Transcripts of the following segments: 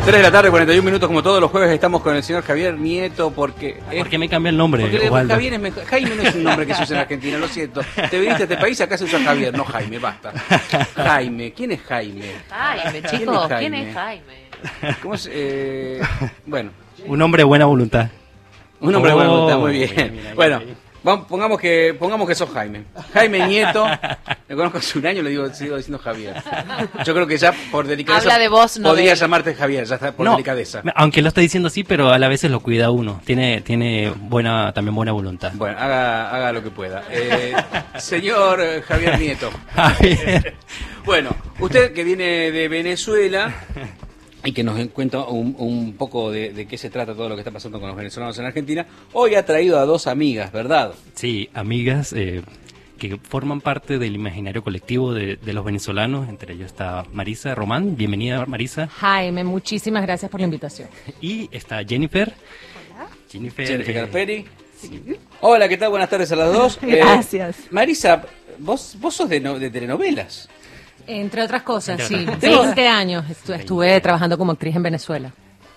3 de la tarde, 41 minutos, como todos los jueves estamos con el señor Javier Nieto, porque... ¿Por qué me cambia el nombre, Porque Javier es mejor. Jaime no es un nombre que se usa en Argentina, lo siento. Te viniste a este país, acá se usa Javier, no Jaime, basta. Jaime, ¿quién es Jaime? Jaime, chicos, ¿quién es Jaime? ¿Cómo es? Bueno. Un hombre de buena voluntad. Un hombre de buena voluntad, muy bien. Mira, bueno, pongamos que sos Jaime. Jaime Nieto, me conozco hace un año, sigo diciendo Javier. Yo creo que ya por delicadeza habla de vos, no podría de... llamarte Javier, ya está por delicadeza. Aunque lo está diciendo así, pero a la vez lo cuida uno. Tiene también buena voluntad. Bueno, haga lo que pueda. Señor Javier Nieto. Javier. Bueno, usted que viene de Venezuela y que nos cuenta un poco de qué se trata todo lo que está pasando con los venezolanos en Argentina, hoy ha traído a dos amigas, ¿verdad? Sí, amigas que forman parte del imaginario colectivo de los venezolanos. Entre ellos está Marisa Román. Bienvenida, Marisa. Jaime, muchísimas gracias por la invitación. Y está Jennifer. Hola. Jennifer Garperi. Sí. Hola, ¿qué tal? Buenas tardes a las dos. Gracias. Marisa, vos sos de telenovelas. Entre otras cosas, sí. Tengo- 20 años estuve trabajando como actriz en Venezuela.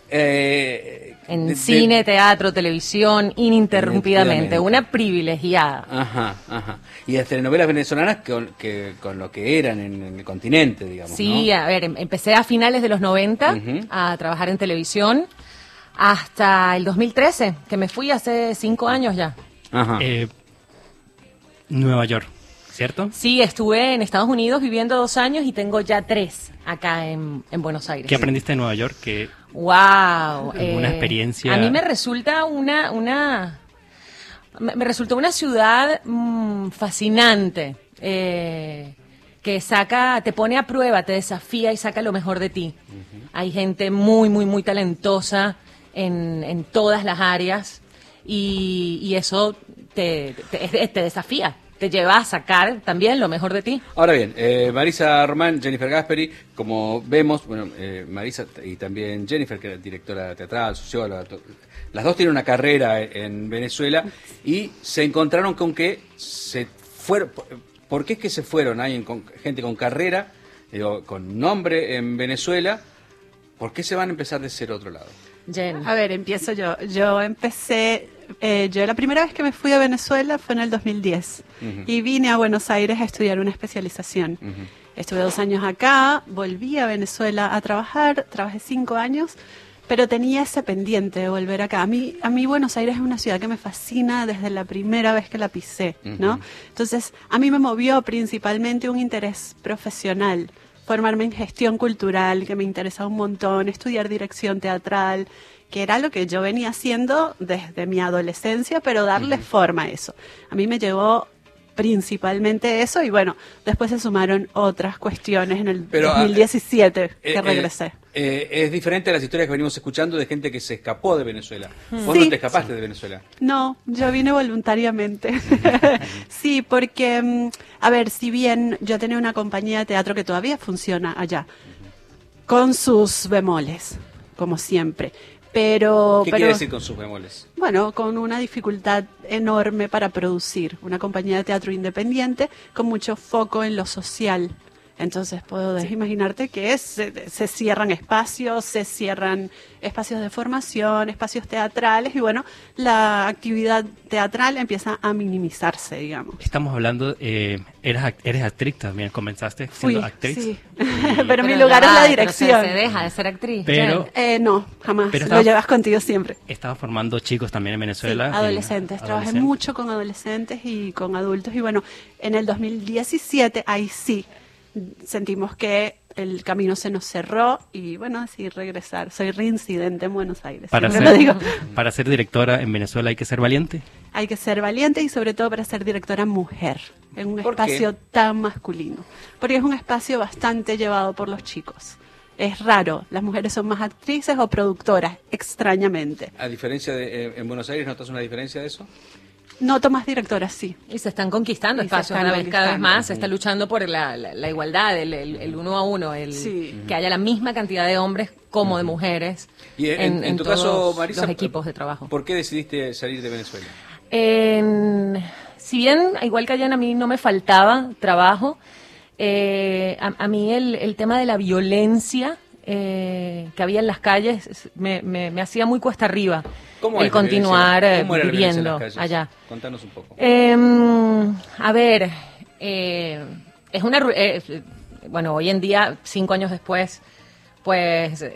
En cine, teatro, televisión, ininterrumpidamente. Una privilegiada. Ajá. Y las telenovelas venezolanas con lo que eran en el continente, digamos, Sí, ¿no? a ver, empecé a finales de los 90 a trabajar en televisión hasta el 2013, que me fui hace 5 años ya. Ajá. Nueva York, ¿cierto? Sí, estuve en Estados Unidos viviendo 2 años y tengo ya 3 acá en Buenos Aires. ¿Qué aprendiste de Nueva York? ¿Qué Wow, ¿Alguna experiencia? A mí me resulta me resultó una ciudad fascinante, que te pone a prueba, te desafía y saca lo mejor de ti. Hay gente muy talentosa en todas las áreas y eso te desafía. Te lleva a sacar también lo mejor de ti. Ahora bien, Marisa Román, Jennifer Gasperi, como vemos, bueno, Marisa y también Jennifer, que era directora teatral, socióloga, las dos tienen una carrera en Venezuela y se encontraron con que se fueron. ¿Por qué es que se fueron? Gente con carrera, con nombre en Venezuela. ¿Por qué se van a empezar de ser otro lado? Jen. A ver, empiezo yo. Yo empecé, la primera vez que me fui a Venezuela fue en el 2010 y vine a Buenos Aires a estudiar una especialización. Estuve 2 años acá, volví a Venezuela a trabajar, trabajé 5 años, pero tenía ese pendiente de volver acá. A mí Buenos Aires es una ciudad que me fascina desde la primera vez que la pisé, ¿no? Entonces, a mí me movió principalmente un interés profesional. Formarme en gestión cultural, que me interesaba un montón, estudiar dirección teatral, que era lo que yo venía haciendo desde mi adolescencia, pero darle forma a eso. A mí me llevó principalmente eso y bueno, después se sumaron otras cuestiones en el 2017 que regresé. Es diferente a las historias que venimos escuchando de gente que se escapó de Venezuela. Vos Sí, no te escapaste de Venezuela. No, yo vine voluntariamente. Sí, porque, a ver, si bien yo tenía una compañía de teatro que todavía funciona allá, con sus bemoles, como siempre. Pero, ¿Qué quiere decir con sus bemoles? Bueno, con una dificultad enorme para producir. Una compañía de teatro independiente con mucho foco en lo social. Entonces puedes imaginarte que se cierran espacios de formación, espacios teatrales y bueno, la actividad teatral empieza a minimizarse, digamos. Estamos hablando, eres actriz también, comenzaste siendo actriz. Sí, pero mi lugar es la dirección. Se deja de ser actriz. Pero, no, jamás, pero lo llevas contigo siempre. Estaba formando chicos también en Venezuela. Sí, adolescentes, trabajé mucho con adolescentes y con adultos y bueno, en el 2017 ahí sí sentimos que el camino se nos cerró y bueno, decidí regresar. Soy reincidente en Buenos Aires, siempre lo digo. Para ser directora en Venezuela hay que ser valiente. Hay que ser valiente y sobre todo para ser directora mujer en un espacio tan masculino. Porque es un espacio bastante llevado por los chicos. Es raro, las mujeres son más actrices o productoras, extrañamente. A diferencia de en Buenos Aires, ¿notas una diferencia de eso? Noto más directoras, sí. Y se están conquistando espacios cada vez más, se está luchando por la igualdad, el 1 a 1, que haya la misma cantidad de hombres como de mujeres y en tu todos caso, Marisa, los equipos de trabajo. ¿Por qué decidiste salir de Venezuela? Si bien, igual que allá, a mí no me faltaba trabajo, a mí el tema de la violencia que había en las calles me hacía muy cuesta arriba ¿Cómo el es continuar ¿Cómo era la violencia en las viviendo calles? allá. Contanos un poco. A ver, es una... bueno, hoy en día, 5 años después, pues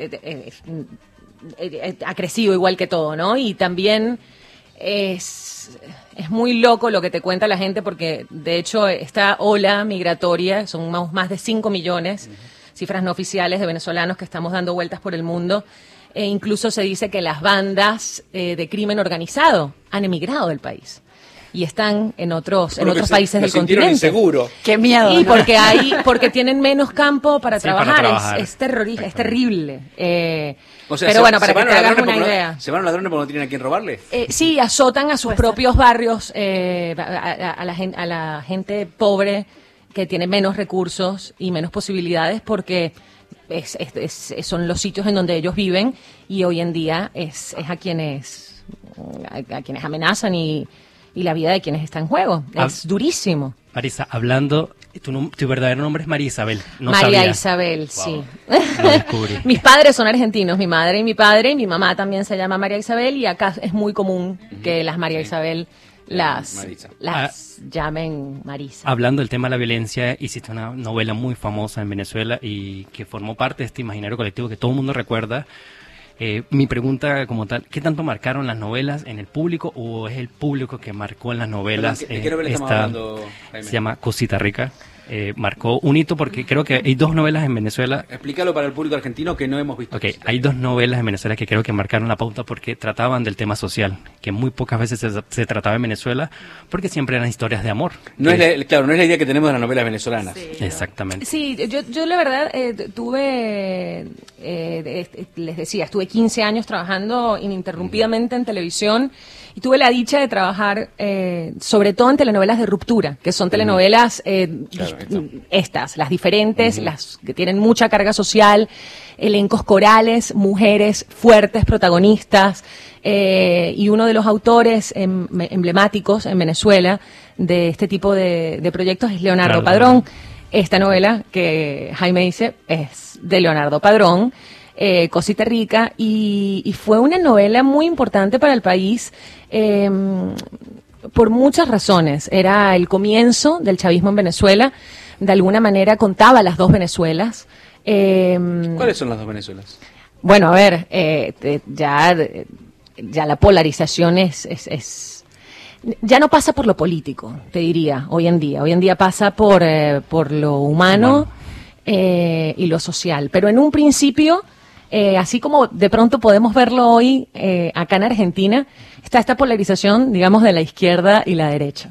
ha crecido igual que todo, ¿no? Y también es muy loco lo que te cuenta la gente porque, de hecho, esta ola migratoria, son más de 5 millones, cifras no oficiales de venezolanos que estamos dando vueltas por el mundo. E incluso se dice que las bandas de crimen organizado han emigrado del país y están en otros países del continente. Inseguro. Qué miedo. Y ¿no? porque tienen menos campo para trabajar. Es terrible. O sea, pero bueno, para que van te los hagas ladrones una porque idea. ¿Se van los ladrones porque no tienen a quién robarle? Sí, azotan a sus propios barrios, a la gente pobre que tiene menos recursos y menos posibilidades porque son los sitios en donde ellos viven y hoy en día es a quienes amenazan y la vida de quienes está en juego. Es durísimo. Marisa, hablando, tu verdadero nombre es María Isabel. No María sabía. Isabel, Wow. sí. Lo descubrí. Mis padres son argentinos, mi madre y mi padre, y mi mamá también se llama María Isabel, y acá es muy común que las María Isabel las llamen Marisa. Hablando del tema de la violencia, hiciste una novela muy famosa en Venezuela y que formó parte de este imaginario colectivo que todo el mundo recuerda. Mi pregunta como tal, ¿qué tanto marcaron las novelas en el público o es el público que marcó en las novelas? Perdón, ¿de qué novela estamos hablando, Jaime? Se llama Cosita Rica. Marcó un hito porque creo que hay 2 novelas en Venezuela. Explícalo para el público argentino que no hemos visto. Ok, hay 2 novelas en Venezuela que creo que marcaron la pauta porque trataban del tema social, que muy pocas veces se trataba en Venezuela porque siempre eran historias de amor. No es la idea que tenemos de las novelas venezolanas. Sí. Exactamente. Sí, yo la verdad les decía, estuve 15 años trabajando ininterrumpidamente en televisión y tuve la dicha de trabajar sobre todo en telenovelas de ruptura, que son telenovelas las diferentes, las que tienen mucha carga social, elencos corales, mujeres fuertes, protagonistas, y uno de los autores emblemáticos en Venezuela de este tipo de proyectos es Leonardo Padrón. Esta novela que Jaime dice es de Leonardo Padrón, Cosita Rica, y fue una novela muy importante para el país por muchas razones. Era el comienzo del chavismo en Venezuela, de alguna manera contaba las 2 Venezuelas. ¿Cuáles son las 2 Venezuelas? Bueno, a ver, ya la polarización ya no pasa por lo político, te diría, hoy en día. Hoy en día pasa por lo humano y lo social. Pero en un principio, así como de pronto podemos verlo hoy acá en Argentina, está esta polarización, digamos, de la izquierda y la derecha.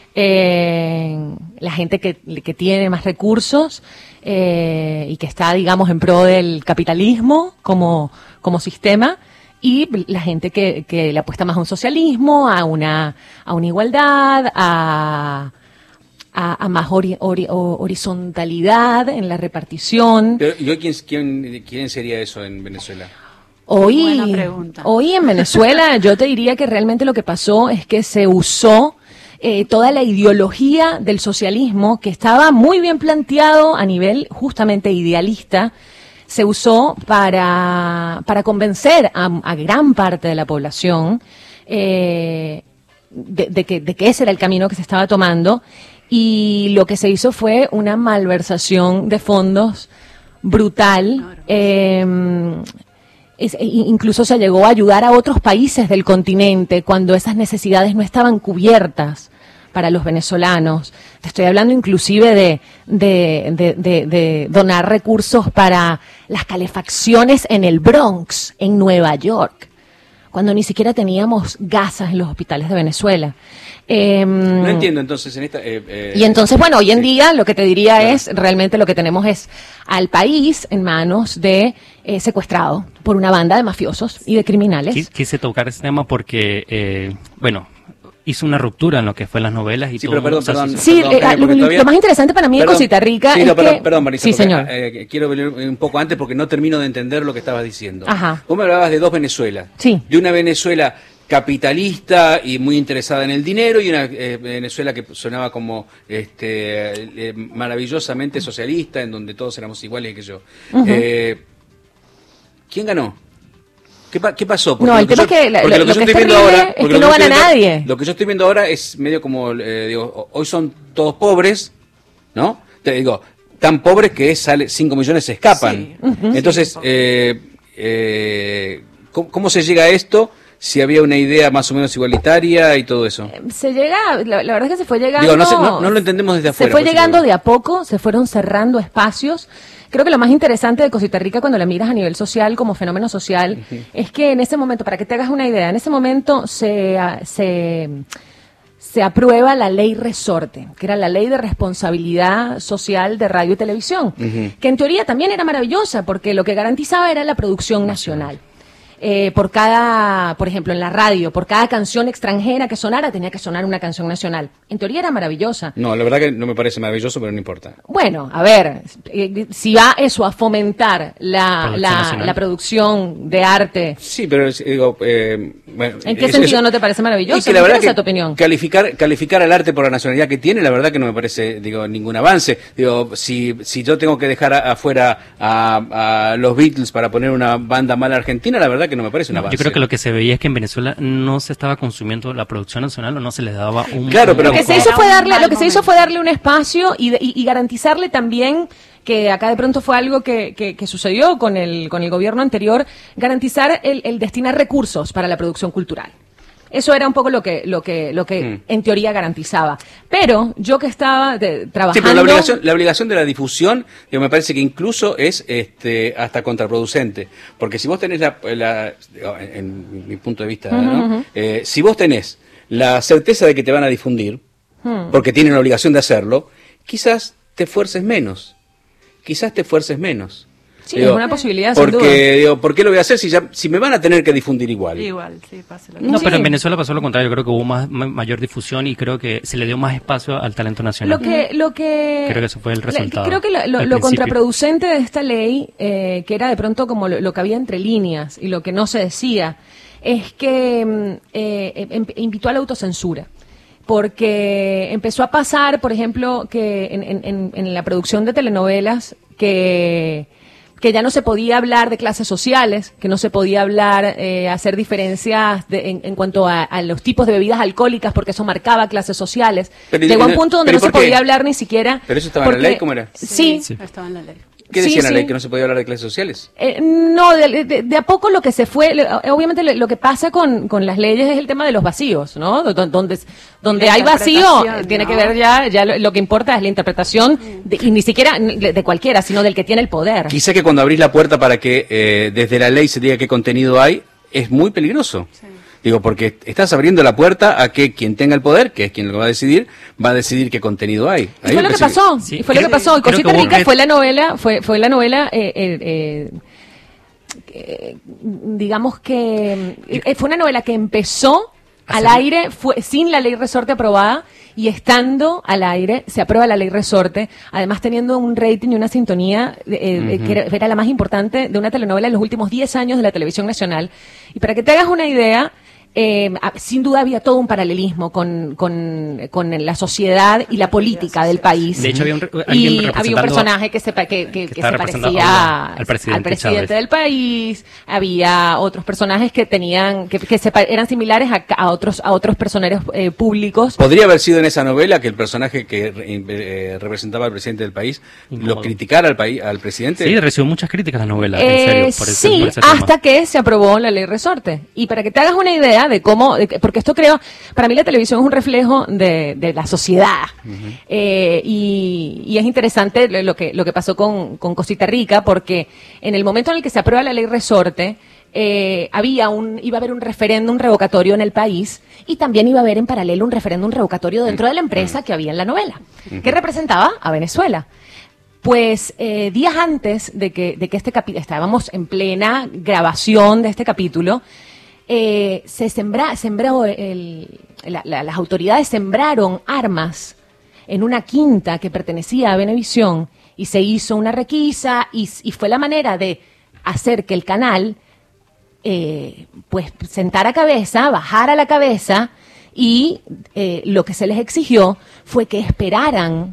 La gente que tiene más recursos y que está, digamos, en pro del capitalismo como sistema, y la gente que le apuesta más a un socialismo, a una igualdad, a más horizontalidad en la repartición. Pero, ¿y hoy quién sería eso en Venezuela? Buena pregunta. Hoy en Venezuela yo te diría que realmente lo que pasó es que se usó toda la ideología del socialismo, que estaba muy bien planteado a nivel justamente idealista, se usó para convencer a gran parte de la población de que ese era el camino que se estaba tomando, y lo que se hizo fue una malversación de fondos brutal. Incluso se llegó a ayudar a otros países del continente cuando esas necesidades no estaban cubiertas para los venezolanos. Te estoy hablando inclusive de donar recursos para las calefacciones en el Bronx, en Nueva York, cuando ni siquiera teníamos gasas en los hospitales de Venezuela. No entiendo entonces en esta... y entonces, bueno, hoy en día lo que te diría es, realmente lo que tenemos es al país en manos de secuestrado por una banda de mafiosos y de criminales. Quise tocar ese tema porque, hizo una ruptura en lo que fue las novelas y Sí, todo. pero perdón. Sí, Jaime, lo más interesante para mí de Cosita Rica sí, es que... perdón, Marisa, sí, porque, señor. Quiero venir un poco antes porque no termino de entender lo que estabas diciendo. Ajá. Vos me hablabas de 2 Venezuelas. Sí. De una Venezuela capitalista y muy interesada en el dinero, y una Venezuela que sonaba como maravillosamente socialista, en donde todos éramos iguales que yo. ¿quién ganó? ¿Qué pasó? No, el tema es que lo que es terrible es que no gana nadie. Lo que yo estoy viendo ahora es medio como, digo, hoy son todos pobres, ¿no? Te digo, tan pobres que 5 millones se escapan. Sí. Entonces, Sí, ¿cómo se llega a esto? Si había una idea más o menos igualitaria y todo eso. Se llega, la verdad es que se fue llegando... Digo, no lo entendemos desde afuera. Se fue llegando de a poco, se fueron cerrando espacios. Creo que lo más interesante de Cosita Rica cuando la miras a nivel social, como fenómeno social, es que en ese momento, para que te hagas una idea, en ese momento se aprueba la ley Resorte, que era la ley de responsabilidad social de radio y televisión, que en teoría también era maravillosa, porque lo que garantizaba era la producción nacional. Por ejemplo, en la radio, por cada canción extranjera que sonara, tenía que sonar una canción nacional. En teoría era maravillosa. No, la verdad que no me parece maravilloso, pero no importa. Bueno, a ver, si va eso a fomentar la producción de arte. Sí, pero digo, bueno, ¿En qué sentido no te parece maravilloso? Que la verdad que tu opinión. Calificar al arte por la nacionalidad que tiene, la verdad que no me parece, digo, ningún avance. Digo, si yo tengo que dejar afuera a los Beatles para poner una banda mala argentina, la verdad que no me parece un avance. Yo creo que lo que se veía es que en Venezuela no se estaba consumiendo la producción nacional o no se les daba un... Claro, pero lo que se hizo fue darle un espacio y garantizarle también, que acá de pronto fue algo que sucedió con el gobierno anterior, garantizar el destinar recursos para la producción cultural. Eso era un poco lo que en teoría garantizaba. Pero yo que estaba trabajando... Sí, pero la obligación de la difusión, yo me parece que incluso es hasta contraproducente. Porque si vos tenés en mi punto de vista, ¿no? Si vos tenés la certeza de que te van a difundir, porque tienen la obligación de hacerlo, quizás te esfuerces menos. Sí, digo, es una posibilidad, sin duda. Digo, ¿por qué lo voy a hacer si me van a tener que difundir igual? Igual, sí, pasa lo No, Sí. pero en Venezuela pasó lo contrario. Creo que hubo mayor difusión y creo que se le dio más espacio al talento nacional. Creo que eso fue el resultado. Creo que lo contraproducente de esta ley, que era de pronto como lo que había entre líneas y lo que no se decía, es que invitó a la autocensura. Porque empezó a pasar, por ejemplo, que en la producción de telenovelas, que ya no se podía hablar de clases sociales, que no se podía hablar, hacer diferencias en cuanto a los tipos de bebidas alcohólicas, porque eso marcaba clases sociales. Llegó a un punto donde no se podía hablar ni siquiera... ¿Pero eso estaba en la ley? ¿Cómo era? Sí. Estaba en la ley. ¿Qué decía la ley? Sí. ¿Que no se podía hablar de clases sociales? No, de a poco lo que se fue, obviamente lo que pasa con las leyes es el tema de los vacíos, ¿no? Donde hay vacío, tiene que ver ya lo que importa es la interpretación, y ni siquiera de cualquiera, sino del que tiene el poder. Quizá que cuando abrís la puerta para que desde la ley se diga qué contenido hay, es muy peligroso. Sí. Digo, porque estás abriendo la puerta a que quien tenga el poder, que es quien lo va a decidir qué contenido hay. Y fue lo que pasó. Sí, y fue lo que pasó. Y Cosita Rica fue la novela, digamos que fue una novela que empezó al aire, fue sin la ley Resorte aprobada, y estando al aire se aprueba la ley Resorte, además teniendo un rating y una sintonía que era la más importante de una telenovela en los últimos 10 años de la televisión nacional. Y para que te hagas una idea, sin duda había todo un paralelismo con la sociedad y la política del país. De hecho, había un personaje que se parecía al presidente del país. Había otros personajes que eran similares a otros personajes públicos. ¿Podría haber sido en esa novela que el personaje que representaba al presidente del país lo criticara al presidente? Sí, recibió muchas críticas la novela, en serio. Por ese hasta que se aprobó la ley Resorte. Y para que te hagas una idea de cómo, porque esto para mí la televisión es un reflejo de la sociedad. Y es interesante lo que pasó con Cosita Rica, porque en el momento en el que se aprueba la ley Resorte, iba a haber un referéndum revocatorio en el país, y también iba a haber en paralelo un referéndum revocatorio dentro de la empresa que había en la novela, que representaba a Venezuela. Pues días antes de que este capítulo, estábamos en plena grabación de este capítulo, las autoridades sembraron armas en una quinta que pertenecía a Venevisión, y se hizo una requisa, y fue la manera de hacer que el canal pues sentara cabeza, bajara la cabeza, y lo que se les exigió fue que esperaran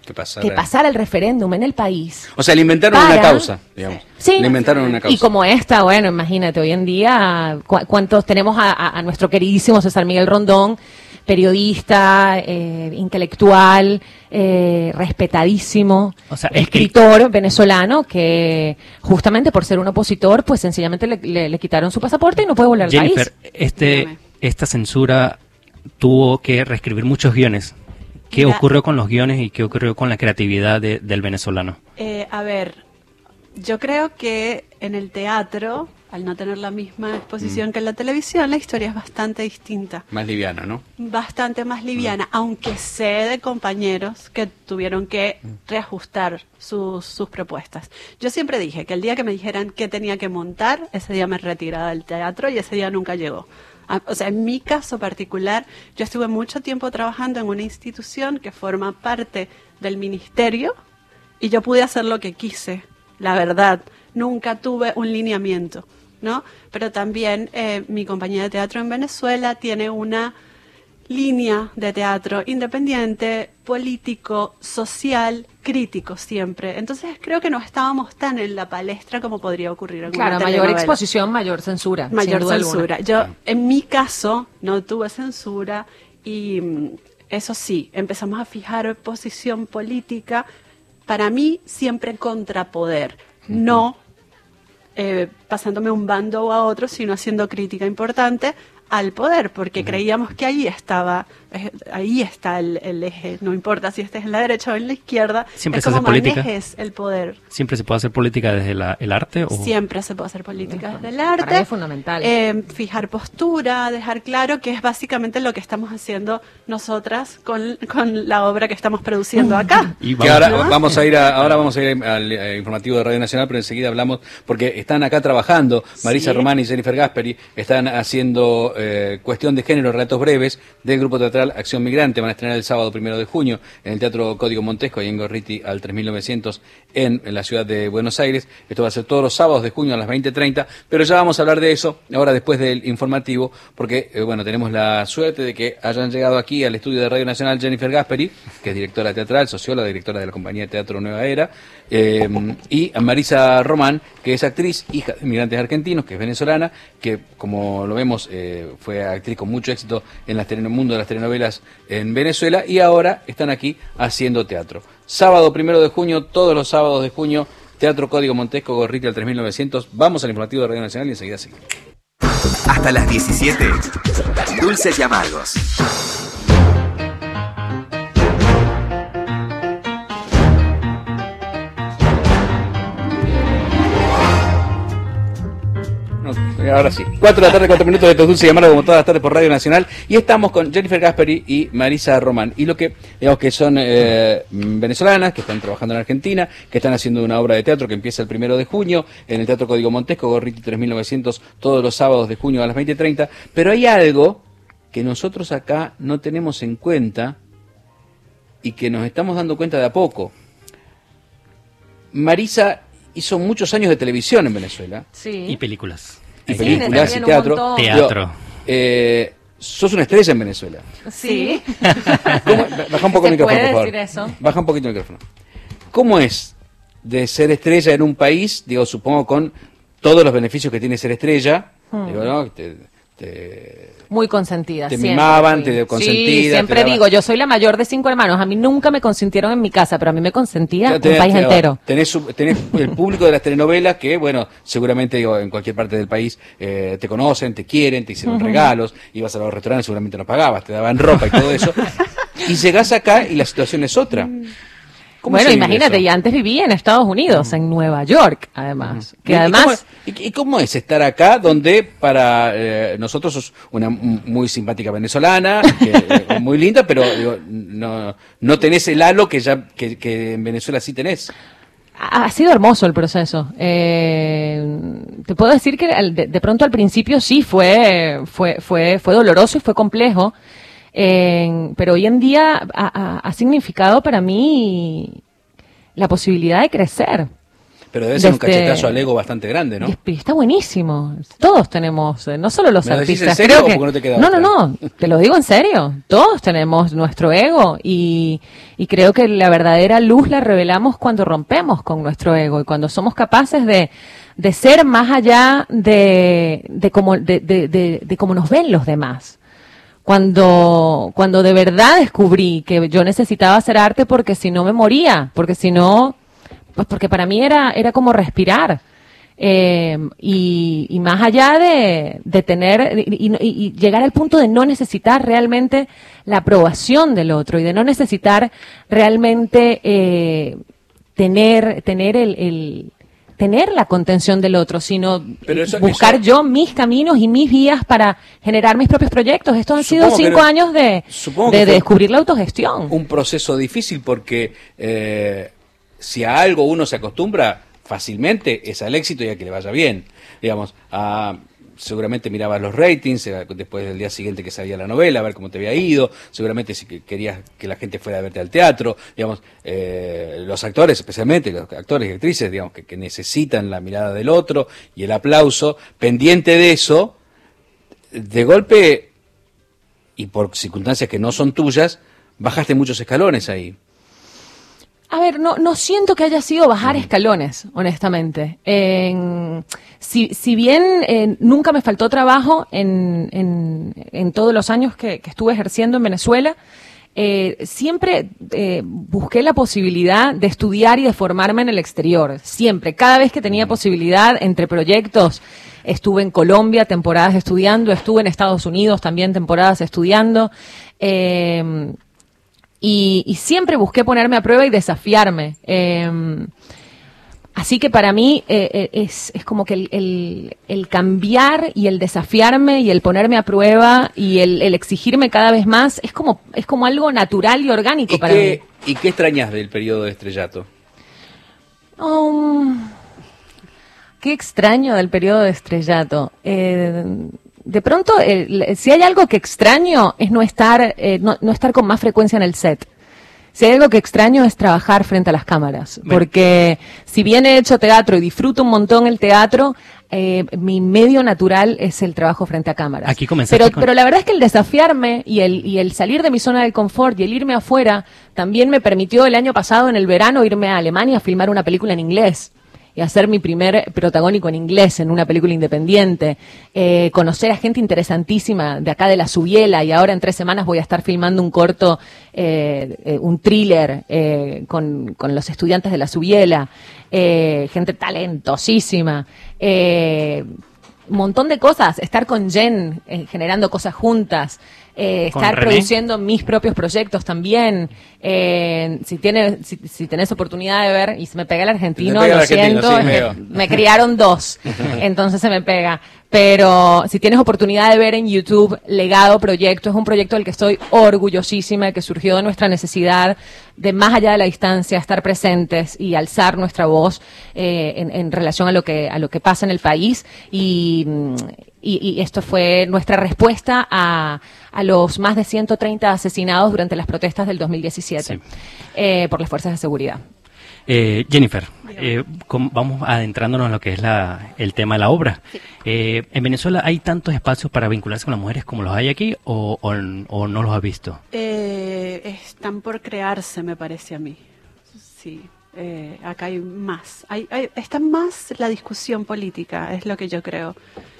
que que pasara el referéndum en el país. O sea, le inventaron una causa, digamos. Sí. Le inventaron una causa. Y como esta, bueno, imagínate, hoy en día, ¿cuántos tenemos a nuestro queridísimo César Miguel Rondón, periodista, intelectual, respetadísimo, O sea, escritor venezolano, que justamente por ser un opositor, pues sencillamente le quitaron su pasaporte y no puede volver al Jennifer, país. esta censura tuvo que reescribir muchos guiones. ¿Qué Mira, ocurrió con los guiones y qué ocurrió con la creatividad del venezolano? A ver, yo creo que en el teatro, al no tener la misma exposición que en la televisión, la historia es bastante distinta. Más liviana, ¿no? Bastante más liviana, aunque sé de compañeros que tuvieron que reajustar sus propuestas. Yo siempre dije que el día que me dijeran qué tenía que montar, ese día me retiraba del teatro y ese día nunca llegó. O sea, en mi caso particular, yo estuve mucho tiempo trabajando en una institución que forma parte del ministerio y yo pude hacer lo que quise, la verdad. Nunca tuve un lineamiento, ¿no? Pero también mi compañía de teatro en Venezuela tiene una línea de teatro independiente, político, social, crítico siempre. Entonces creo que no estábamos tan en la palestra como podría ocurrir en Claro, una mayor telenovela. exposición, mayor censura. Mayor sin duda censura. alguna. Yo, en mi caso, no tuve censura y eso sí, empezamos a fijar posición política, para mí siempre contrapoder, no pasándome un bando o a otro, sino haciendo crítica importante al poder, porque creíamos que ahí está el eje, no importa si estés en la derecha o en la izquierda, ¿Siempre es se hace como política? manejes el poder. ¿Siempre se puede hacer política desde el arte? ¿O? Siempre se puede hacer política desde el Para mí arte. es fundamental. Fijar postura, dejar claro que es básicamente lo que estamos haciendo nosotras con la obra que estamos produciendo acá. Y Que vamos- ahora vamos a ir al informativo de Radio Nacional, pero enseguida hablamos, porque están acá trabajando, Marisa Sí. Román y Jennifer Gasperi, están haciendo Cuestión de Género, relatos breves, del grupo teatral Acción Migrante. Van a estrenar el sábado 1 de junio en el Teatro Código Montesco, y en Gorriti al 3900 en la ciudad de Buenos Aires. Esto va a ser todos los sábados de junio a las 20:30, pero ya vamos a hablar de eso ahora después del informativo, porque bueno, tenemos la suerte de que hayan llegado aquí al estudio de Radio Nacional Jennifer Gasperi, que es directora teatral, socióloga, directora de la compañía de teatro Nueva Era, y a Marisa Román, que es actriz, hija de migrantes argentinos, que es venezolana, que como lo vemos fue actriz con mucho éxito en el mundo de las telenovelas en Venezuela, y ahora están aquí haciendo teatro. Sábado 1 de junio, todos los sábados de junio, Teatro Código Montesco, Gorriti al 3900. Vamos al informativo de Radio Nacional y enseguida seguimos. Hasta las 17. Dulces y amargos. Ahora sí, 4 de la tarde, 4 minutos de estos dulces y amargos, como todas las tardes por Radio Nacional, y estamos con Jennifer Gasperi y Marisa Román, y lo que digamos que son venezolanas, que están trabajando en Argentina, que están haciendo una obra de teatro que empieza el 1 de junio en el Teatro Código Montesco, Gorriti 3900, todos los sábados de junio a las 20:30, pero hay algo que nosotros acá no tenemos en cuenta y que nos estamos dando cuenta de a poco. Marisa hizo muchos años de televisión en Venezuela, Sí. Y películas. y Cine películas y también, un teatro. montón. Teatro. Sos una estrella en Venezuela. Sí. Baja un poco el ¿Se micrófono, puede por favor. decir eso? Baja un poquito el micrófono. ¿Cómo es de ser estrella en un país, digo, supongo con todos los beneficios que tiene ser estrella? Digo, ¿no? Muy consentida. Te siempre mimaban, fui. te consentida, Sí, te siempre daban- digo, yo soy la mayor de 5 hermanos. A mí nunca me consintieron en mi casa, pero a mí me consentía un país entero. Tenés el público de las telenovelas que, bueno, seguramente digo, en cualquier parte del país te conocen, te quieren, te hicieron regalos, ibas a los restaurantes, seguramente no pagabas, te daban ropa y todo eso. Y llegás acá y la situación es otra. ¿Cómo Bueno, se vive imagínate, eso? y antes viví en Estados Unidos, en Nueva York, además. Que además... ¿Y cómo es estar acá donde para nosotros sos una muy simpática venezolana, muy linda, pero digo, no tenés el halo que que en Venezuela sí tenés? Ha sido hermoso el proceso. Te puedo decir que de pronto al principio sí fue doloroso y fue complejo, pero hoy en día ha significado para mí la posibilidad de crecer. Pero debe ser un Desde- cachetazo al ego bastante grande, ¿no? Y está buenísimo. Todos tenemos, no solo los ¿Me lo decís artistas. en serio creo o que- porque no te queda no, otra? no, te lo digo en serio. Todos tenemos nuestro ego y creo que la verdadera luz la revelamos cuando rompemos con nuestro ego y cuando somos capaces de ser más allá de cómo nos ven los demás. Cuando de verdad descubrí que yo necesitaba hacer arte porque si no me moría, porque si no, pues porque para mí era como respirar. Y más allá de tener y llegar al punto de no necesitar realmente la aprobación del otro y de no necesitar realmente tener tener la contención del otro, sino Pero eso- buscar eso- yo mis caminos y mis vías para generar mis propios proyectos. Estos han sido Supongo que 5 no- años supongo de que fue descubrir la autogestión. un proceso difícil porque si a algo uno se acostumbra fácilmente es al éxito y a que le vaya bien. Digamos, seguramente mirabas los ratings después del día siguiente que salía la novela, a ver cómo te había ido, seguramente si querías que la gente fuera a verte al teatro, digamos, los actores, especialmente los actores y actrices, digamos, que necesitan la mirada del otro y el aplauso, pendiente de eso, de golpe, y por circunstancias que no son tuyas, bajaste muchos escalones ahí. A ver, no siento que haya sido bajar escalones, honestamente. Si bien nunca me faltó trabajo en todos los años que estuve ejerciendo en Venezuela, siempre busqué la posibilidad de estudiar y de formarme en el exterior. Siempre, cada vez que tenía posibilidad entre proyectos, estuve en Colombia temporadas estudiando, estuve en Estados Unidos también temporadas estudiando. Y siempre busqué ponerme a prueba y desafiarme. Así que para mí es como que el cambiar y el desafiarme y el ponerme a prueba y el exigirme cada vez más es como algo natural y orgánico para mí. ¿Y qué extrañas del periodo de estrellato? Qué extraño del periodo de estrellato. De pronto, si hay algo que extraño es no estar con más frecuencia en el set. Si hay algo que extraño es trabajar frente a las cámaras, porque si bien he hecho teatro y disfruto un montón el teatro, mi medio natural es el trabajo frente a cámaras. Aquí comenzaste Pero la verdad es que el desafiarme y el salir de mi zona de confort y el irme afuera también me permitió el año pasado en el verano irme a Alemania a filmar una película en inglés y hacer mi primer protagónico en inglés en una película independiente, conocer a gente interesantísima de acá de la Subiela, y ahora en 3 semanas voy a estar filmando un corto, un thriller con los estudiantes de la Subiela, gente talentosísima, un montón de cosas, estar con Jen generando cosas juntas, estar René. produciendo mis propios proyectos también. Si tenés oportunidad de ver, y se me pega el argentino, Se te pega lo el argentino, siento, sí, veo. me criaron 2, entonces se me pega. Pero si tienes oportunidad de ver en YouTube Legado Proyecto, es un proyecto del que estoy orgullosísima, que surgió de nuestra necesidad de, más allá de la distancia, estar presentes y alzar nuestra voz en relación a lo que pasa en el país. Y esto fue nuestra respuesta a los más de 130 asesinados durante las protestas del 2017 por las fuerzas de seguridad. Jennifer, vamos adentrándonos en lo que es el tema de la obra. ¿En Venezuela hay tantos espacios para vincularse con las mujeres como los hay aquí o no los has visto? Están por crearse, me parece a mí. Sí, acá hay más. Está más la discusión política, es lo que yo creo.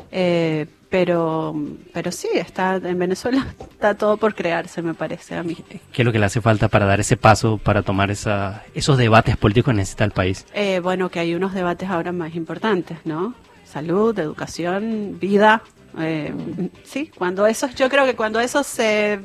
Pero sí, en Venezuela está todo por crearse, me parece a mí. ¿Qué es lo que le hace falta para dar ese paso, para tomar esos debates políticos que necesita el país? Bueno, que hay unos debates ahora más importantes, ¿no? Salud, educación, vida. Sí, yo creo que cuando esos se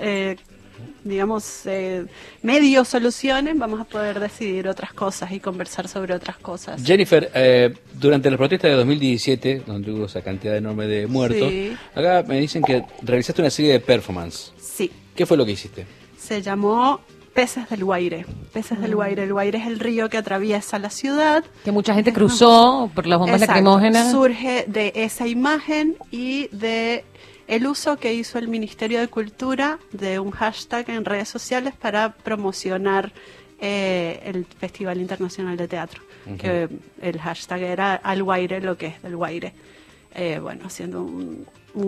medio solucionen, vamos a poder decidir otras cosas y conversar sobre otras cosas. Jennifer, durante la protesta de 2017, donde hubo esa cantidad enorme de muertos, Sí. acá me dicen que realizaste una serie de performance. Sí, ¿Qué fue lo que hiciste? se llamó Peces del Guaire. Peces del Guaire. El Guaire es el río que atraviesa la ciudad. Que mucha gente cruzó por las bombas Exacto. lacrimógenas. Surge de esa imagen y de el uso que hizo el Ministerio de Cultura de un hashtag en redes sociales para promocionar el Festival Internacional de Teatro, que el hashtag era Al Guaire lo que es del Guaire. Bueno, haciendo un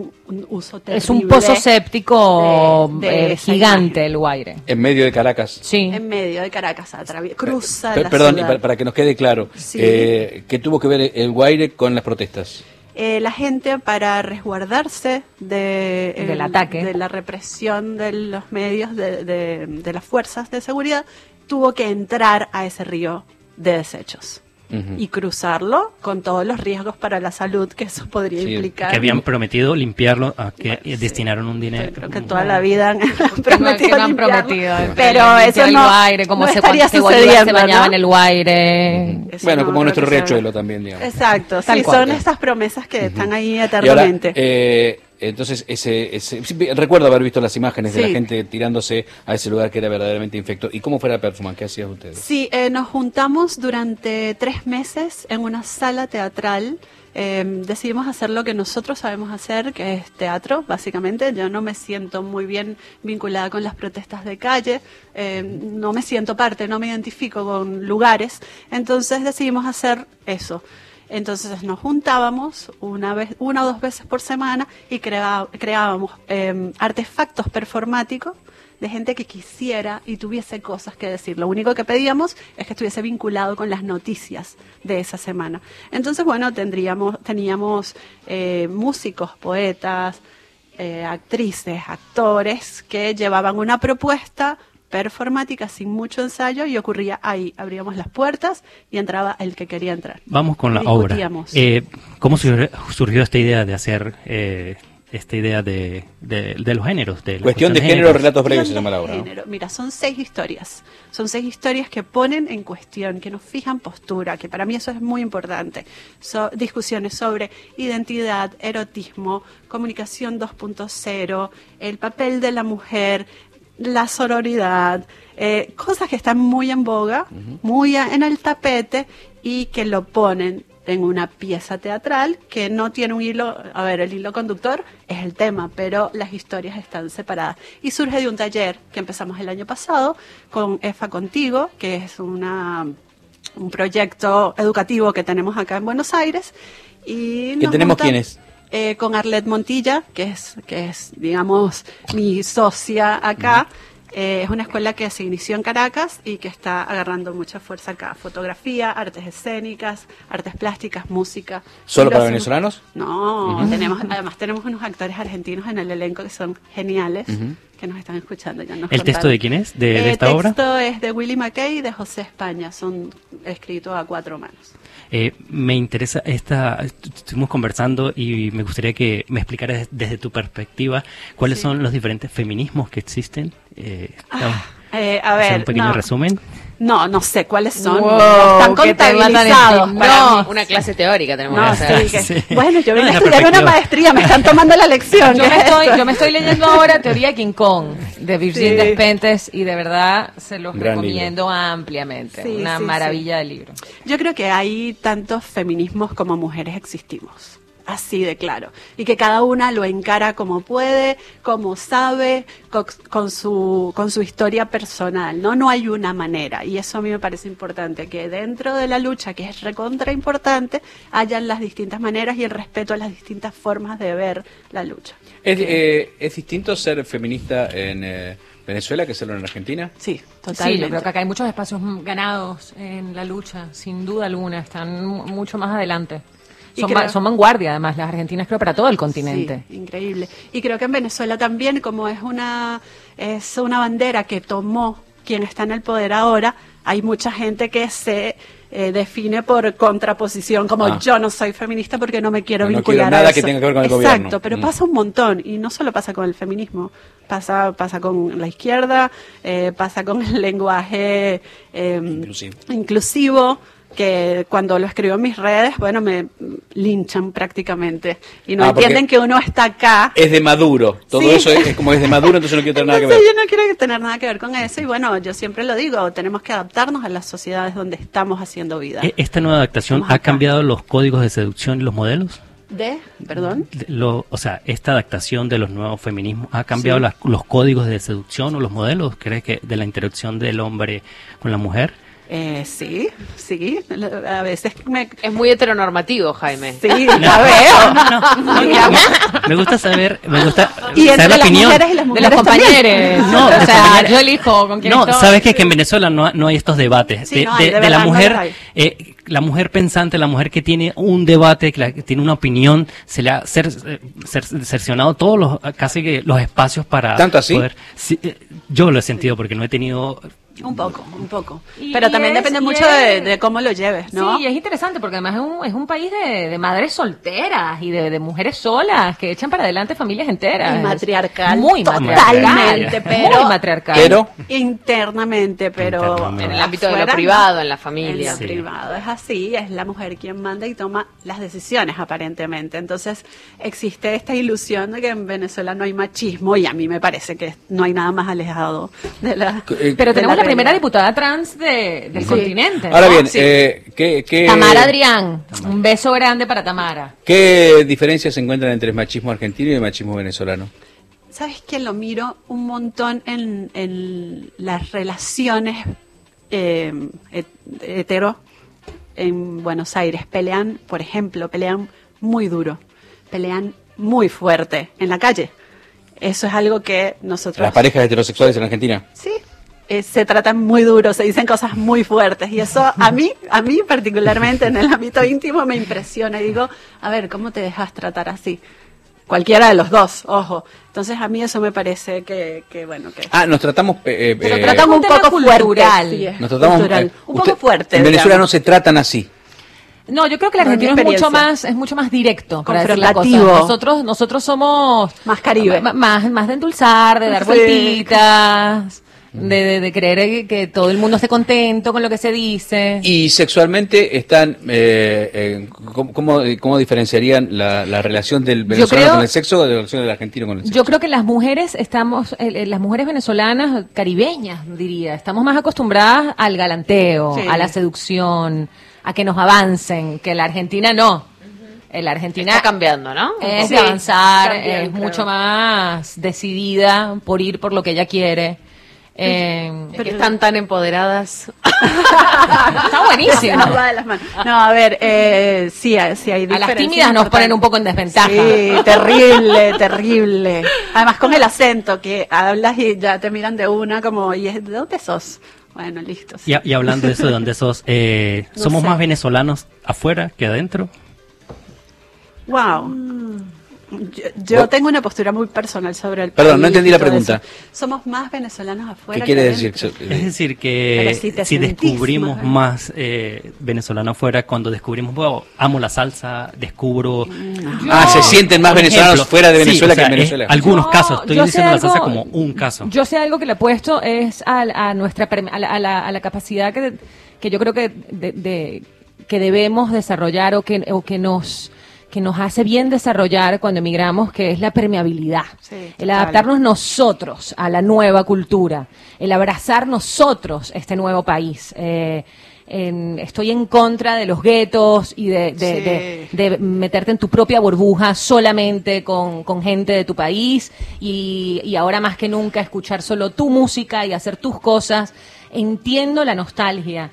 uso terrible. Es un pozo séptico de gigante el Guaire. En medio de Caracas. Sí. En medio de Caracas, cruza la Perdón, ciudad. y para que nos quede claro, Sí. ¿qué tuvo que ver el Guaire con las protestas? La gente, para resguardarse Del ataque, de la represión de los medios, de las fuerzas de seguridad, tuvo que entrar a ese río de desechos y cruzarlo con todos los riesgos para la salud que eso podría implicar. Que habían prometido limpiarlo, a que Bueno, destinaron un dinero. Yo creo que toda la vida han Que prometido no han limpiarlo, prometido. pero eso el no, Guaire, como no se, estaría se Bolívar se sucediendo, bañaba ¿no? en el Guaire. Eso Bueno, no como creo nuestro que se haga. riachuelo también, digamos. Exacto, Tal sí, cual. son estas promesas que están ahí Y ahora, eternamente. entonces, recuerdo haber visto las imágenes de Sí. la gente tirándose a ese lugar que era verdaderamente infecto. ¿Y cómo fue la performance? ¿Qué hacían ustedes? Sí, nos juntamos durante 3 meses en una sala teatral. Decidimos hacer lo que nosotros sabemos hacer, que es teatro, básicamente. Yo no me siento muy bien vinculada con las protestas de calle, no me siento parte, no me identifico con lugares. Entonces decidimos hacer eso. Entonces nos juntábamos una o dos veces por semana y creábamos artefactos performáticos de gente que quisiera y tuviese cosas que decir. Lo único que pedíamos es que estuviese vinculado con las noticias de esa semana. Entonces, bueno, teníamos músicos, poetas, actrices, actores que llevaban una propuesta performática sin mucho ensayo y ocurría ahí. Abríamos las puertas y entraba el que quería entrar. Vamos con la Discutíamos. obra. ¿Cómo surgió esta idea de hacer esta idea de los géneros? De la Cuestión de género, relatos breves se llama la obra, ¿no? Género. Mira, son 6 historias. Son 6 historias que ponen en cuestión, que nos fijan postura, que para mí eso es muy importante. Discusiones sobre identidad, erotismo, comunicación 2.0, el papel de la mujer, la sororidad, cosas que están muy en boga, muy en el tapete y que lo ponen en una pieza teatral que no tiene un hilo. A ver, el hilo conductor es el tema, pero las historias están separadas. Y surge de un taller que empezamos el año pasado con EFA Contigo, que es un proyecto educativo que tenemos acá en Buenos Aires. Y ¿Que tenemos quiénes? Con Arlet Montilla, que es, digamos, mi socia acá. Es una escuela que se inició en Caracas y que está agarrando mucha fuerza acá. Fotografía, artes escénicas, artes plásticas, música. ¿Solo Y lo para hacemos- venezolanos? No, además tenemos unos actores argentinos en el elenco que son geniales, que nos están escuchando. Ya nos ¿El texto contaron. de quién es? ¿De esta obra? El texto es de Willy Mackay y de José España. Son escritos a 4 manos. Me interesa estuvimos conversando y me gustaría que me explicaras desde tu perspectiva cuáles Sí. son los diferentes feminismos que existen. A ¿Hacer ver, un pequeño resumen? No sé cuáles son. Wow, Están qué tema tan contabilizados. espinoso. Para mí. Una clase teórica tenemos que No, hacer. sí, que- Sí. Bueno, yo vine No, a la estudiar una perspectiva. maestría, me están tomando la lección. Yo ¿qué me, es estoy, esto? yo me estoy leyendo ahora Teoría de King Kong, de Virginia Sí. Despentes, y de verdad se los Gran recomiendo ampliamente. Sí, Una sí, maravilla de libro. Yo creo que hay tantos feminismos como mujeres existimos. Así de claro. Y que cada una lo encara como puede, como sabe, con su historia personal, ¿no? No hay una manera. Y eso a mí me parece importante, que dentro de la lucha, que es recontra importante, hayan las distintas maneras y el respeto a las distintas formas de ver la lucha. ¿Es distinto ser feminista en Venezuela que serlo en Argentina? Sí, Sí, totalmente. yo creo que acá hay muchos espacios ganados en la lucha, sin duda alguna. Están mucho más adelante. Y Son, creo- son vanguardia, además, las argentinas, creo, para todo el continente. Sí, increíble. Y creo que en Venezuela también, como es una bandera que tomó quien está en el poder ahora, hay mucha gente que se define por contraposición, como yo no soy feminista porque no me quiero No vincular quiero nada a eso. que tenga que ver con el Exacto, gobierno. pero pasa un montón, y no solo pasa con el feminismo, pasa con la izquierda, pasa con el lenguaje inclusivo, que cuando lo escribo en mis redes, bueno, me linchan prácticamente y no porque entienden que uno está acá. Es de Maduro. Todo Sí. eso es como es de Maduro, entonces no quiero tener nada que ver. Entonces yo no quiero tener nada que ver con eso y bueno, yo siempre lo digo, tenemos que adaptarnos a las sociedades donde estamos haciendo vida. ¿Esta nueva adaptación Estamos ha acá. cambiado los códigos de seducción y los modelos? Perdón. O sea, esta adaptación de los nuevos feminismos ha cambiado los códigos de seducción o los modelos, ¿crees que de la interacción del hombre con la mujer? Sí. A veces Es muy heteronormativo, Jaime. Sí, la veo. Me gusta saber Y saber entre la las opinión mujeres y las De mujeres los compañeros. No, o de sea, compañeros. yo elijo con quién No, estoy. sabes que en Venezuela no hay estos debates. Sí, no hay, de la verdad, no mujer, los hay. la mujer pensante, la mujer que tiene un debate, que tiene una opinión, se le ha cercionado todos casi que los espacios para ¿Tanto así? poder. Sí, yo lo he sentido porque no he tenido. Un poco. Y Pero también es- depende y mucho es- de cómo lo lleves, ¿no? Sí, y es interesante porque además es un país de madres solteras y de mujeres solas que echan para adelante familias enteras. Y matriarcal. Muy matriarcal. Totalmente, pero... Muy matriarcal. Pero Internamente, pero... Internamente. En el ámbito de lo afuera, privado, en la En familia. lo Sí. privado es así, es la mujer quien manda y toma las decisiones aparentemente. Entonces existe esta ilusión de que en Venezuela no hay machismo y a mí me parece que no hay nada más alejado de la... Pero de tenemos la primera realidad. diputada trans del continente. ahora ¿no? bien, Sí. ¿qué Tamara Adrián. Un beso grande para Tamara. ¿qué diferencias se encuentran entre el machismo argentino y el machismo venezolano? ¿Sabes qué? Lo miro un montón en las relaciones hetero en Buenos Aires. Pelean, por ejemplo, pelean muy duro, pelean muy fuerte en la calle. Eso es algo que nosotros... Las parejas heterosexuales en Argentina. Sí, se tratan muy duro, se dicen cosas muy fuertes y eso a mí particularmente en el ámbito íntimo me impresiona y digo, a ver, ¿cómo te dejas tratar así? Cualquiera de los dos, ojo. Entonces a mí eso me parece que bueno, que... Nos tratamos... Pero tratamos un un tema poco fuerte. cultural. Sí, es nos tratamos... cultural. Un poco fuerte. En Venezuela digamos. no se tratan así. No, yo creo que el No, mi argentino experiencia. es mucho más directo, para decir la cosa. Confrontativo. Nosotros somos Más Caribe. más de endulzar, de dar Sí. vueltitas, de creer que todo el mundo esté contento con lo que se dice. Y sexualmente están... ¿cómo diferenciarían la relación del venezolano creo- con el sexo de la relación del argentino con el sexo? Yo creo que las mujeres las mujeres venezolanas, caribeñas, diría, estamos más acostumbradas al galanteo, Sí. a la seducción, a que nos avancen, que la Argentina no. La Argentina Está cambiando, ¿no? es Sí, de avanzar, también, es creo. mucho más decidida por ir por lo que ella quiere. Es que están tan empoderadas. Está buenísimo. Nos va de las manos. No, a ver, sí hay diferencias. A las tímidas nos ponen un poco en desventaja. Sí, terrible. Además con el acento que hablas y ya te miran de una como, ¿y ¿de dónde sos? Bueno, listo. sí. Y hablando de eso, ¿de dónde sos? ¿Somos sé. más venezolanos afuera que adentro? Wow. Yo tengo una postura muy personal sobre el Perdón, país no entendí y la todo pregunta. eso. Somos más venezolanos afuera. ¿Qué quiere que decir? adentro. Es decir, Pero que sí te si sentís descubrimos más- más venezolano afuera, cuando descubrimos, wow, amo la salsa, descubro... Se sienten más Por venezolanos ejemplo, fuera de sí, Venezuela o sea, que en Venezuela. algunos Yo- casos, estoy yo sé diciendo la salsa algo- como un caso. Yo sé algo que le he puesto es a la capacidad que yo creo que debemos desarrollar o que nos hace bien desarrollar cuando emigramos, que es la permeabilidad. Sí, El total. adaptarnos nosotros a la nueva cultura, el abrazar nosotros este nuevo país. Estoy en contra de los guetos y de meterte en tu propia burbuja solamente con gente de tu país y ahora más que nunca escuchar solo tu música y hacer tus cosas. Entiendo la nostalgia,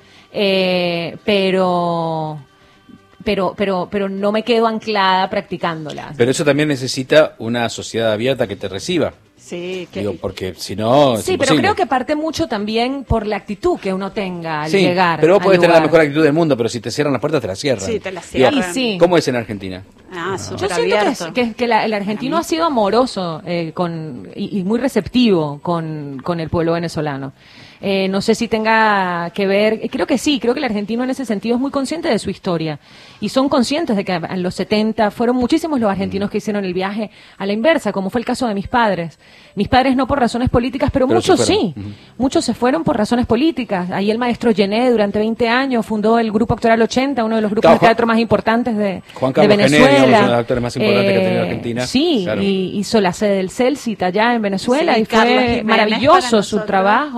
pero no me quedo anclada practicándola. Pero eso también necesita una sociedad abierta que te reciba. Sí, que Digo, porque si no. es Sí, pero imposible. creo que parte mucho también por la actitud que uno tenga al Sí, llegar. pero vos al podés tener la lugar. mejor actitud del mundo, pero si te cierran las puertas, te las cierran. Sí, te las Digo, cierran. Y sí. ¿Cómo es en Argentina? Yo súper siento abierto. que el argentino ha sido amoroso y muy receptivo con el pueblo venezolano. No sé si tenga que ver, creo que sí, creo que el argentino en ese sentido es muy consciente de su historia y son conscientes de que en los 70 fueron muchísimos los argentinos que hicieron el viaje a la inversa, como fue el caso de mis padres. Mis padres no por razones políticas, pero muchos se sí. fueron. Muchos se fueron por razones políticas. Ahí el maestro Gené durante 20 años fundó el Grupo Actoral 80, uno de los grupos Claro, de teatro más importantes de Juan Carlos Gené, Venezuela. digamos, uno de los actores más importantes que ha tenido Argentina. Sí, Claro. y hizo la sede del Celsit allá en Venezuela Sí, y Carlos fue Jiménez para maravilloso su nosotros. trabajo.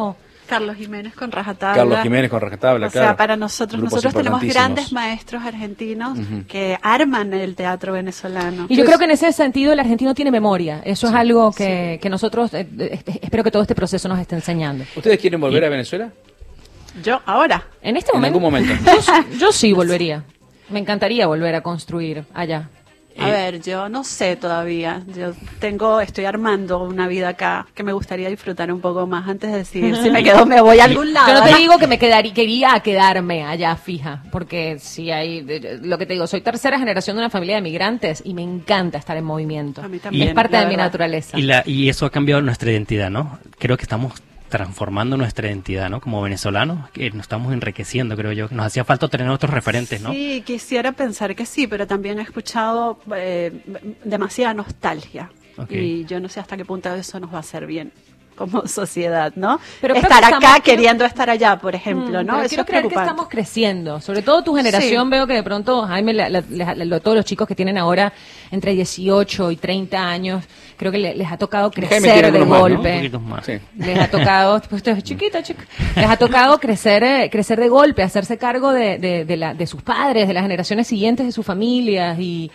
Carlos Jiménez con Rajatabla. Carlos Jiménez con Rajatabla, o claro. sea, para nosotros Grupos tenemos importantísimos. grandes maestros argentinos que arman el teatro venezolano. Y yo creo que en ese sentido el argentino tiene memoria. Eso es algo que nosotros, espero que todo este proceso nos esté enseñando. ¿Ustedes quieren volver a Venezuela? Yo, ahora. En este En momento, algún momento. yo sí volvería. Me encantaría volver a construir allá. A ver, yo no sé todavía. Estoy armando una vida acá que me gustaría disfrutar un poco más antes de decidir si me quedo, me voy a algún lado. Yo no te ¿verdad? digo que quería quedarme allá fija, porque si hay, lo que te digo, soy tercera generación de una familia de migrantes y me encanta estar en movimiento. A mí también, Es parte la de mi verdad. naturaleza. Y eso ha cambiado nuestra identidad, ¿no? Creo que estamos transformando nuestra identidad, ¿no? Como venezolanos, que nos estamos enriqueciendo, creo yo. Nos hacía falta tener otros referentes, ¿no? Sí, quisiera pensar que sí, pero también he escuchado demasiada nostalgia. Ok. Y yo no sé hasta qué punto eso nos va a hacer bien como sociedad, ¿no? Pero creo estar que acá estamos- queriendo estar allá, por ejemplo, ¿no? Pero Eso quiero es creer que preocupante. estamos creciendo, sobre todo tu generación. Sí. Veo que de pronto, Jaime, todos los chicos que tienen ahora entre 18 y 30 años, creo que les ha tocado Jaime crecer tiene de algunos más, ¿no? Un golpe. poquito más. Sí. Les ha tocado, pues esto es chiquita, les ha tocado crecer de golpe, hacerse cargo de sus padres, de las generaciones siguientes de sus familias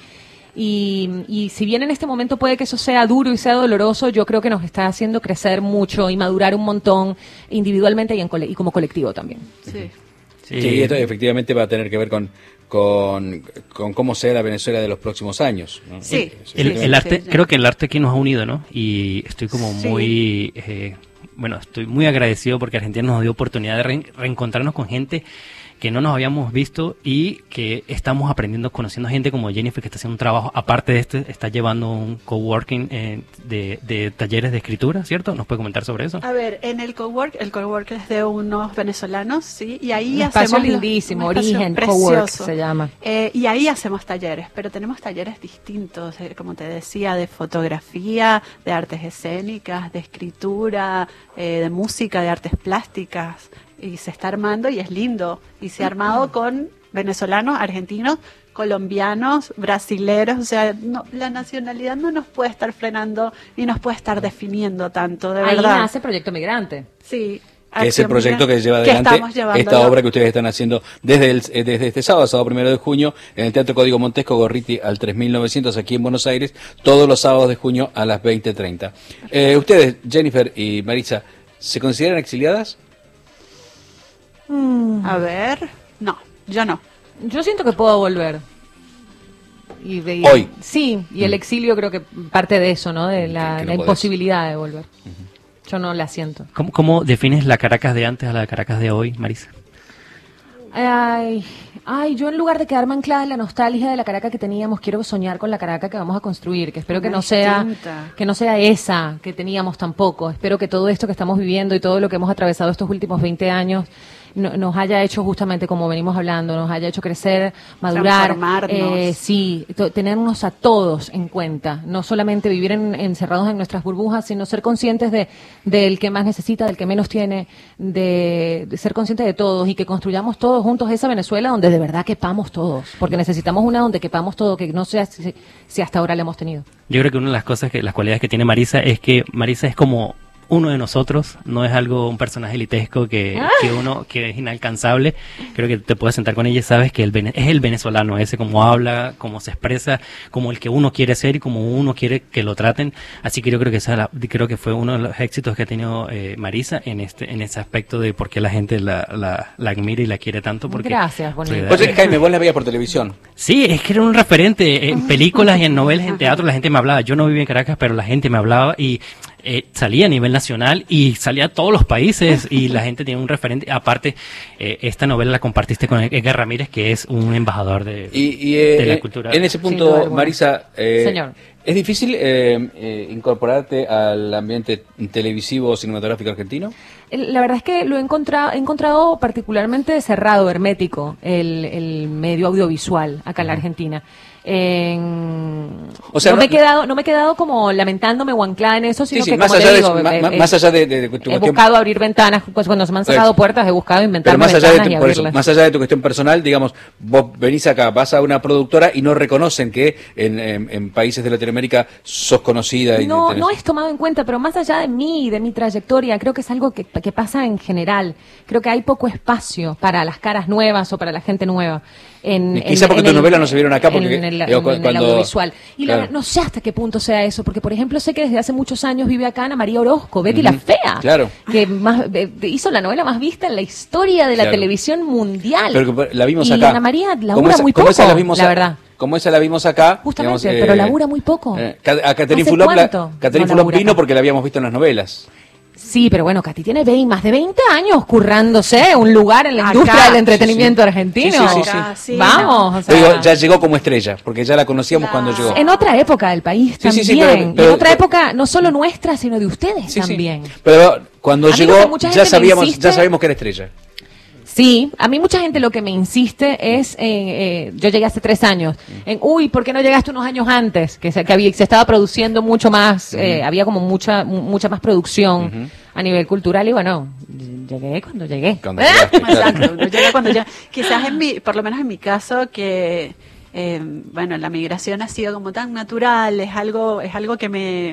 y si bien en este momento puede que eso sea duro y sea doloroso, yo creo que nos está haciendo crecer mucho y madurar un montón individualmente y como colectivo también. Sí. Sí, esto efectivamente va a tener que ver con cómo será la Venezuela de los próximos años, ¿no? Sí. El arte, sí. creo que el arte aquí nos ha unido, ¿no? Y estoy como Sí. muy, estoy muy agradecido porque Argentina nos dio oportunidad de reencontrarnos con gente que no nos habíamos visto y que estamos aprendiendo, conociendo gente como Jennifer, que está haciendo un trabajo, aparte de está llevando un coworking de talleres de escritura, ¿cierto? ¿Nos puede comentar sobre eso? A ver, en el cowork es de unos venezolanos, sí, y ahí Un espacio hacemos lindísimo, un espacio Origen precioso. Cowork se llama. Y ahí hacemos talleres, pero tenemos talleres distintos, como te decía, de fotografía, de artes escénicas, de escritura, de música, de artes plásticas, y se está armando y es lindo, y se ha armado con venezolanos, argentinos, colombianos, brasileros, o sea, la nacionalidad no nos puede estar frenando ni nos puede estar definiendo tanto, de Ahí verdad. nace Proyecto Migrante. Sí. Que es el proyecto que lleva que adelante estamos llevando esta obra que ustedes están haciendo desde este sábado 1 de junio, en el Teatro Código Montesco, Gorriti al 3900, aquí en Buenos Aires, todos los sábados de junio a las 20:30. Ustedes, Jennifer y Marisa, ¿se consideran exiliadas? A ver, no, yo no. Yo siento que puedo volver. Hoy. Sí, y el exilio creo que parte de eso, ¿no? De Que la no podés. imposibilidad de volver. Yo no la siento. ¿Cómo defines la Caracas de antes a la Caracas de hoy, Marisa? Yo en lugar de quedarme anclada en la nostalgia de la Caracas que teníamos, quiero soñar con la Caracas que vamos a construir, que espero que Una no sea distinta. que no sea esa que teníamos tampoco. Espero que todo esto que estamos viviendo y todo lo que hemos atravesado estos últimos 20 años nos haya hecho justamente como venimos hablando, nos haya hecho crecer, madurar, Transformarnos. tenernos a todos en cuenta, no solamente vivir encerrados en nuestras burbujas, sino ser conscientes del que más necesita, del que menos tiene, de ser conscientes de todos y que construyamos todos juntos esa Venezuela donde de verdad quepamos todos, porque necesitamos una donde quepamos todo, que no sea si hasta ahora la hemos tenido. Yo creo que una de las cualidades que tiene Marisa es que Marisa es como uno de nosotros, no es un personaje litesco que es inalcanzable. Creo que te puedes sentar con ella y sabes que es el venezolano ese, como habla, como se expresa, como el que uno quiere ser y como uno quiere que lo traten. Así que yo creo que creo que fue uno de los éxitos que ha tenido Marisa en ese aspecto de por qué la gente la admira y la quiere tanto. Porque Gracias, bonito. Pues Jaime, vos la veías por televisión. Sí, es que era un referente en películas y en novelas, en teatro, la gente me hablaba. Yo no vivía en Caracas, pero la gente me hablaba y salía a nivel nacional y salía a todos los países y la gente tenía un referente. Aparte, esta novela la compartiste con Edgar Ramírez, que es un embajador de la cultura. En ese Sin duda punto, alguna. Marisa, Señor. ¿es difícil incorporarte al ambiente televisivo o cinematográfico argentino? La verdad es que lo he encontrado particularmente cerrado, hermético, el medio audiovisual acá en la Argentina. O sea, no me he quedado como lamentándome o anclada en eso, sino que más como allá te de digo, más allá de tu he cuestión, buscado abrir ventanas, pues cuando se me han cerrado puertas he buscado pero inventarme más allá ventanas y por eso, abrirlas. más allá de tu cuestión personal, digamos, vos venís acá, vas a una productora y no reconocen que en países de Latinoamérica Latinoamérica sos conocida. Y No, no es tomado en cuenta, pero más allá de mí, de mi trayectoria, creo que es algo que pasa en general. Creo que hay poco espacio para las caras nuevas o para la gente nueva. Quizá porque tus novelas no se vieron acá, porque en el cuando audiovisual. Y claro. no sé hasta qué punto sea eso, porque por ejemplo sé que desde hace muchos años vive acá Ana María Orozco, Betty la Fea, claro. que hizo la novela más vista en la historia de la Claro. televisión mundial. Pero que la vimos y acá. Ana María Como labura esa- muy como poco, esa la vimos la verdad. Como esa la vimos acá. Justamente, digamos, pero labura muy poco. A Catherine ¿Hace Fulop, cuánto Catherine no Fulop labura vino acá? porque la habíamos visto en las novelas. Sí, pero bueno, Katy tiene más de 20 años currándose un lugar en la Acá. industria del entretenimiento Sí, sí. argentino. Sí, sí, sí. Acá, sí, Vamos, o Te sea, digo, ya llegó como estrella, porque ya la conocíamos cuando llegó. en otra época del país Sí, sí, también. sí, Y pero- en otra época, no solo nuestra, sino de ustedes Sí, sí. también. Pero cuando A mí lo llegó, que mucha ya gente me insiste- ya sabíamos que era estrella. Sí, a mí mucha gente lo que me insiste es, yo llegué hace 3 años, uy, ¿por qué no llegaste unos años antes? Que se estaba produciendo mucho más, había como mucha más producción a nivel cultural y bueno, llegué cuando llegué. Cuando llegaste, claro. Exacto, uno llega cuando ya. Quizás por lo menos en mi caso, que bueno, la migración ha sido como tan natural, es algo que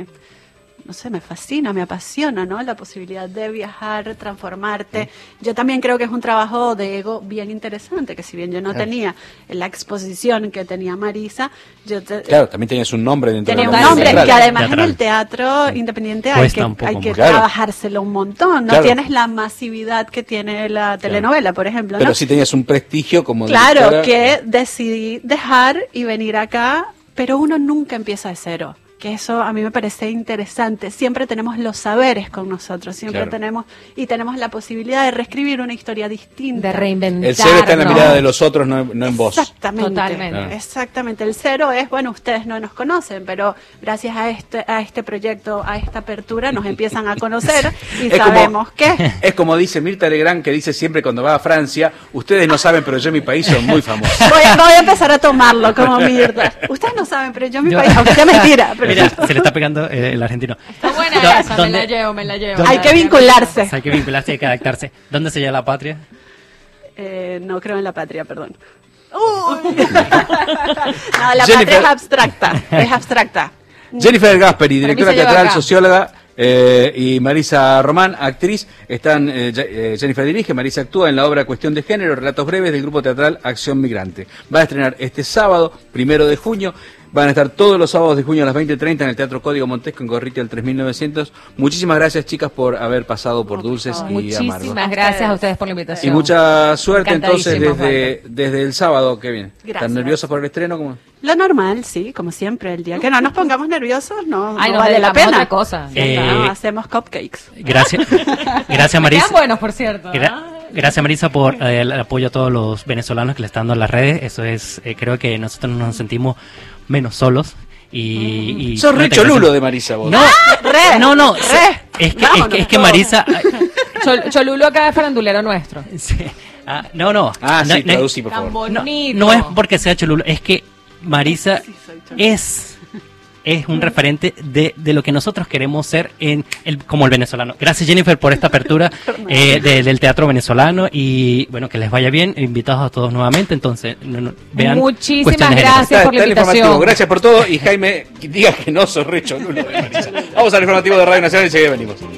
no sé, me fascina, me apasiona, ¿no? La posibilidad de viajar, transformarte. Yo también creo que es un trabajo de ego bien interesante, que si bien yo no tenía la exposición que tenía Marisa, Claro, también tenías un nombre dentro tenía de un la nombre, teatral. que además Teatral. en el teatro independiente hay Cuesta que, un poco hay que más. Claro. trabajárselo un montón. No Claro. tienes la masividad que tiene la telenovela, por ejemplo, Pero ¿no? sí tenías un prestigio como Claro, directora. que decidí dejar y venir acá, pero uno nunca empieza de cero. Que eso a mí me parece interesante. Siempre tenemos los saberes con nosotros, siempre Claro. tenemos la posibilidad de reescribir una historia distinta. De reinventar. El ser está en la mirada de los otros, no en vos. Exactamente. Totalmente. Claro. Exactamente. El cero es, bueno, ustedes no nos conocen, pero gracias a este proyecto, a esta apertura, nos empiezan a conocer y Es sabemos que... Es como dice Mirta Legrand, que dice siempre cuando va a Francia, ustedes no saben, pero yo en mi país soy muy famoso. Voy a empezar a tomarlo como Mirta. Ustedes no saben, pero yo en mi país, aunque sea mentira, pero Mira, se le está pegando el argentino. Está buena Do- esa, ¿dónde- me la llevo. hay que vincularse. Hay que vincularse, hay que adaptarse. ¿Dónde se llama la patria? No creo en la patria, perdón. Uy. No, la Jennifer. patria es abstracta. Es abstracta. Jennifer Gasperi, Para mí directora se lleva teatral, acá. socióloga, y Marisa Román, actriz. Están Jennifer dirige, Marisa actúa en la obra Cuestión de Género, relatos breves del grupo teatral Acción Migrante. Va a estrenar este sábado, 1 de junio. Van a estar todos los sábados de junio a las 20:30 en el Teatro Código Montesco en Gorriti al 3900. Muchísimas gracias, chicas, por haber pasado por Dulces y Amargos. Muchísimas gracias a ustedes por la invitación. Y mucha suerte entonces Encantadísimos, desde el sábado que viene. ¿Están Gracias. nerviosos por el estreno? ¿Cómo? Lo normal, sí, como siempre. El día que no nos pongamos nerviosos, no Ay, no nos vale la dedicamos a pena. otra cosa. Ya está, Eh, hacemos cupcakes. Gracias. Gracias, Marisa. Quedan buenos, por cierto. Gracias, Marisa, por el apoyo a todos los venezolanos que le están dando en las redes. Eso es, creo que nosotros nos sentimos menos solos. Y Sos no re te cholulo gracias. de Marisa, vos. No, Re, no. re. Es que Marisa. Cholulo acá es farandulero nuestro. Sí. No. Ah, No, sí, traducí, por Tan favor. bonito. No es porque sea cholulo, es que Marisa es un referente de lo que nosotros queremos ser como el venezolano. Gracias, Jennifer, por esta apertura del teatro venezolano y bueno, que les vaya bien. Invitados a todos nuevamente, entonces vean. Muchísimas Cuestión de Género. gracias por la Está el invitación. informativo. Gracias por todo. Y Jaime, diga que no sos re cholulo de Marisa. Vamos al informativo de Radio Nacional y enseguida venimos.